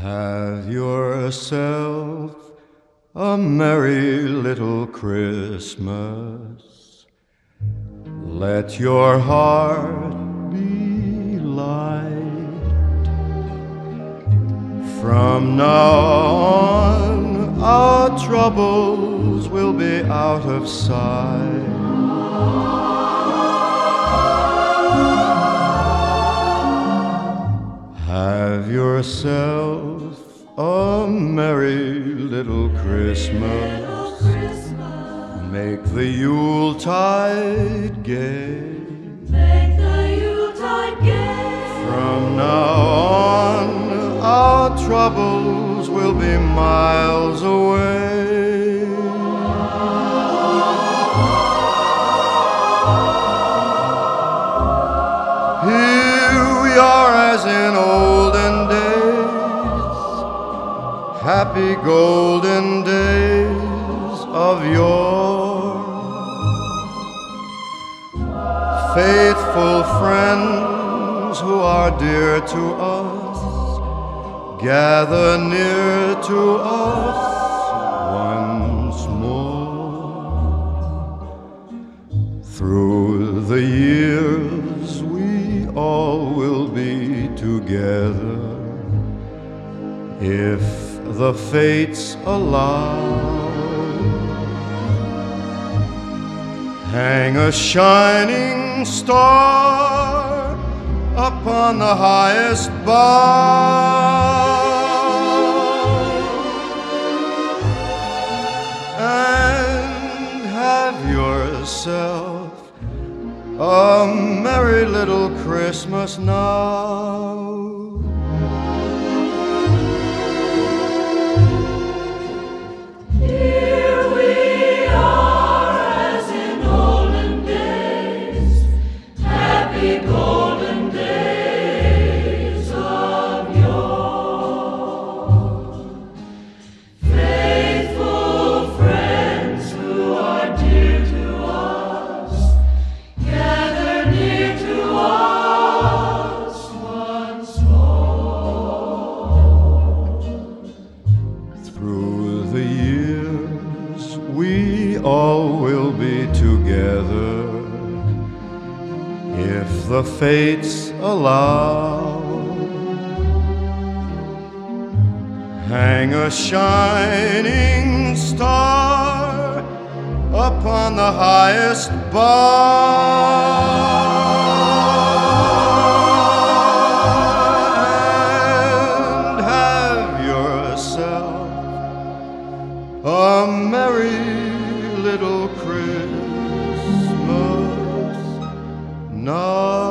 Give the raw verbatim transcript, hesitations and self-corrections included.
Have yourself a merry little Christmas. Let your heart be light. From now on, our troubles will be out of sight. Have yourself a merry little Christmas. Make the Yuletide gay. Make the Yuletide gay. From now on, our troubles will be miles away. Here we are as in olden days, happy golden days of yore. Faithful friends who are dear to us, gather near to us once more. Through the years we all will be together, if the fates allow. Hang a shining star upon the highest bough, and have yourself a merry little Christmas now. Golden days of yore. Faithful friends who are dear to us, gather near to us once more. Through the years we all will be together, if the fates allow. Hang a shining star upon the highest bough, and have yourself a merry little Christmas now.